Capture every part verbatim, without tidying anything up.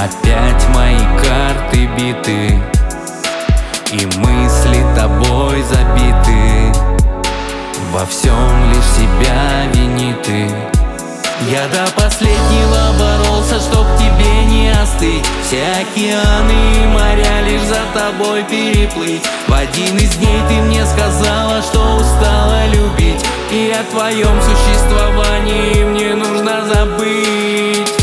Опять мои карты биты, и мысли тобой забиты. Во всем лишь себя вини ты. Я до последнего боролся, чтоб тебе не остыть. Все океаны и моря лишь за тобой переплыть. В один из дней ты мне сказала, что устала любить, и о твоем существовании мне нужно забыть.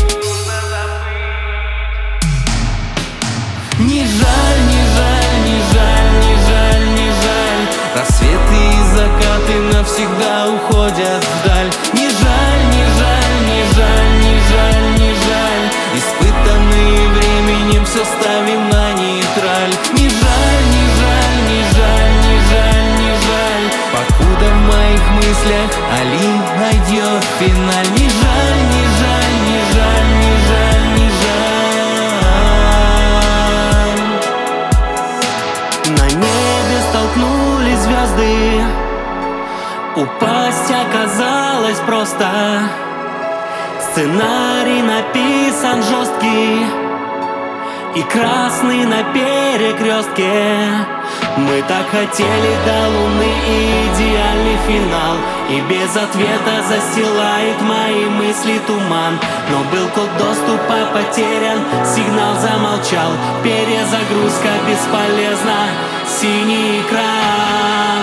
Не жаль, не жаль, не жаль, не жаль, не жаль. Рассветы и закаты навсегда уходят вдаль. Не жаль, не жаль, не жаль, не жаль, не жаль. Испытанные временем все ставим на нейтраль. Не жаль, не жаль, не жаль, не жаль, не жаль. Покуда в моих мыслях Али найдет финаль. Не жаль, не жаль, не жаль, не жаль, не жаль. На небе столкнулись звезды, упасть оказалось просто. Сценарий написан жесткий и красный на перекрестке. Мы так хотели до луны и идеальный финал, и без ответа застилает мои мысли туман. Но был код доступа потерян, сигнал замолчал. Перезагрузка бесполезна, синий экран.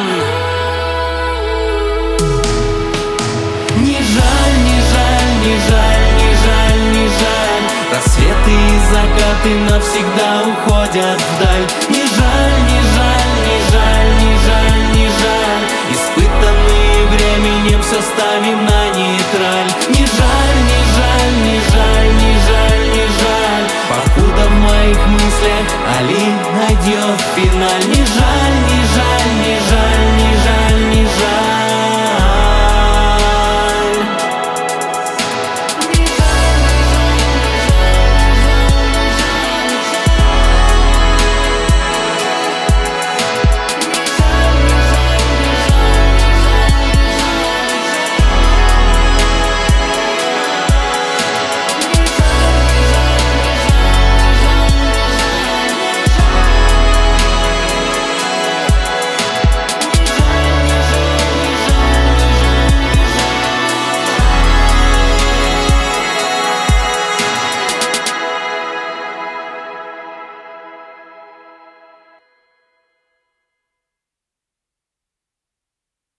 Не жаль, не жаль, не жаль, не жаль, не жаль. Рассветы и закаты навсегда уходят вдаль. Не